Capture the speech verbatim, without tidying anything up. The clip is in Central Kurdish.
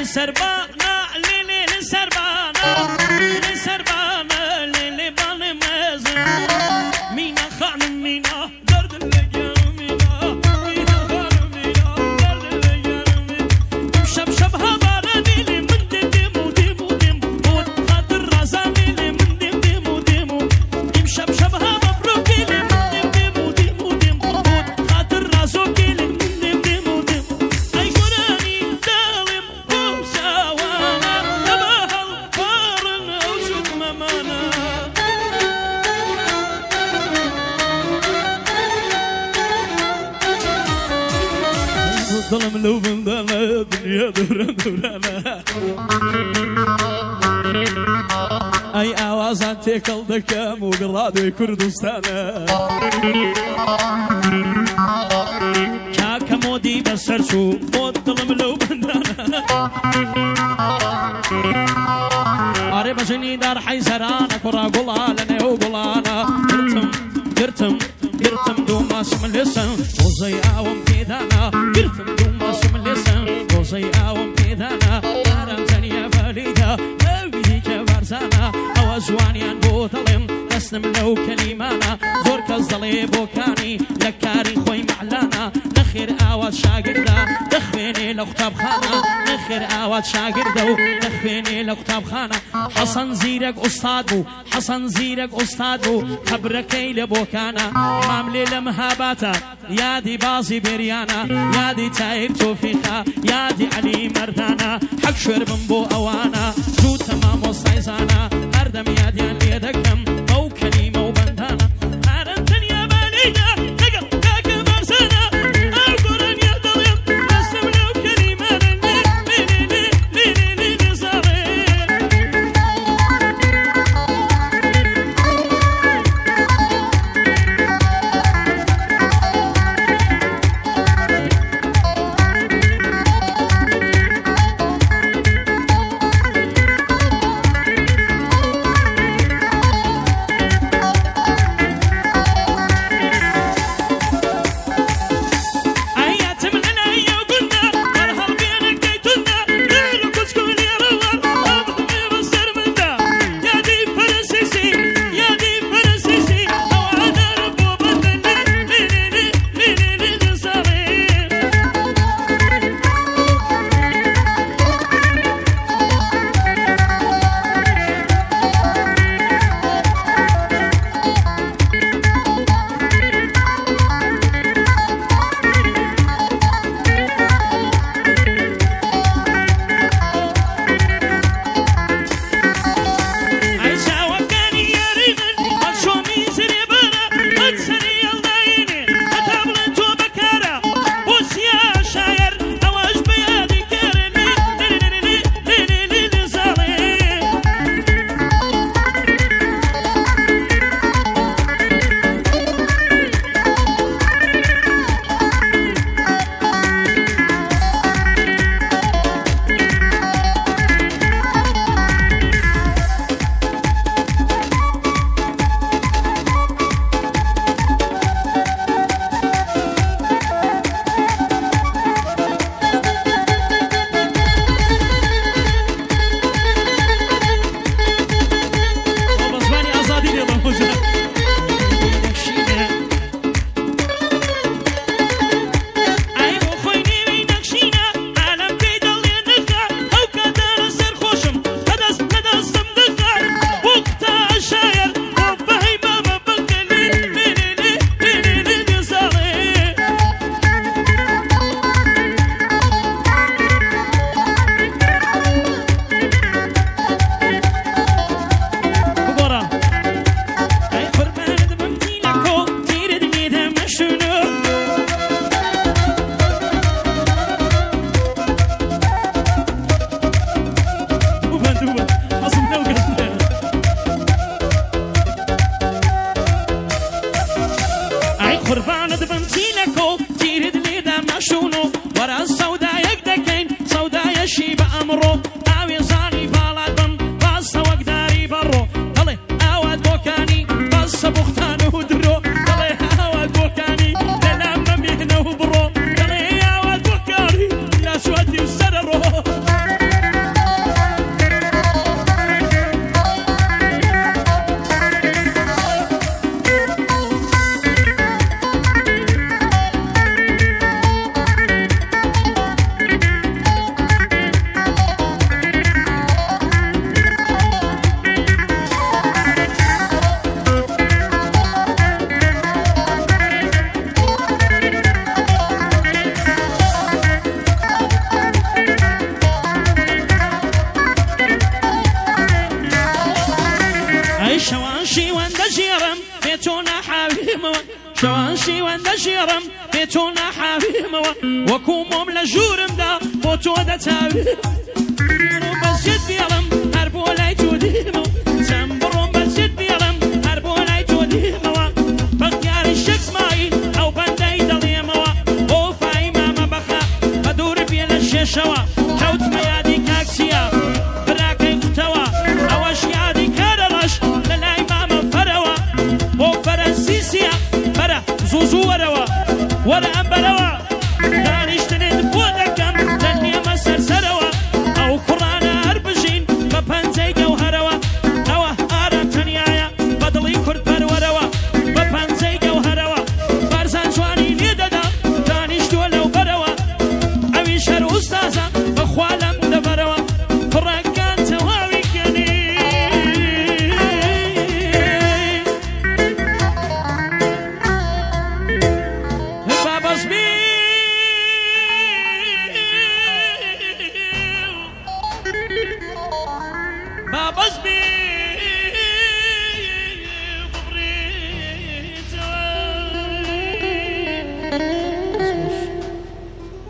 لسربانا ليلي لسربانا لسربانا ليلي بان مازن مينا خانم مينا درد اللي جرم مينا مينا خانم مينا درد اللي جرم مينا شبشبها باراني لي من دم ديمو ديمو ديمو خاطر رزاني لي من دم ديمو ديمو شبشبها مبروكي لي من دم ديمو ديمو ديمو خاطر رازوكي لي من دم ديمو ديمو اي قراني داوم ومساوانا تباها القارن اوشك ممانا ظلم لو بندانا دنيا دوران دورانا اي اوازان تيكل دكام وقرادوي كردستانا كاكا مودي بسرسو مود ظلم لو بندانا اري بجني دار حيزرانا كرا قلانا وقلانا قرتم قرتم قرتم دوما اسم اللسان وزي اوم كيدانا قرتم دوما اسم اللسان وزي اوم كيدانا ارمتني يا فريدة اويديك برزانا اوزوانيان بوطلم تسلم لو كلمانا زور كالظلي بوكاني لكاري خوي معلانا نخير اواد شاقردا دخفيني لو كتاب خانا نخير اواد شاقردا دخفيني لو كتاب خانا حسن زيرك استاد بو حسن زيرك استاد بو خبركي لبوكانا ماملي لمهاباتا يادي بازي بريانا يادي تاير توفيقا يادي علي مردانا حق شرب بو اوانا جو تمام وصيزانا اردم ياديان ليدكم مو كلمة وبندانا ارنتني يا بانينا نقل كاك مرسانا القران يا ضليم اسم لو كلمة لي لي لي لي لي لي صغير شيوان دشيرم بيتونا حبيموا وكومم لجورم دا بوتو دا تابيم بس جد بيرم هربو لاي توديمو سنبرم بس جد بيرم هربو لاي توديمو بغيار الشخص ماي او بنداي دليمو او فاي ماما بخا بدور بين الشيشوا حوت ميادي كاكسيا براكي قتوا اوش يادي كارلش للاي ماما فروا او فرنسيسيا فرا زوزو وروا ولا أمبلوا دانش تند بودكم دنيا مسر سروا أو قرآن أربجين ببنزي جوهروا نوا آرا تنيايا بدلي كرد بروروا ببنزي جوهروا برزان جواني نيددا دانش دولو بروا أوي شر أستاذا بخوالم دبروا فرقان تواوي كني بابا's me Baba's me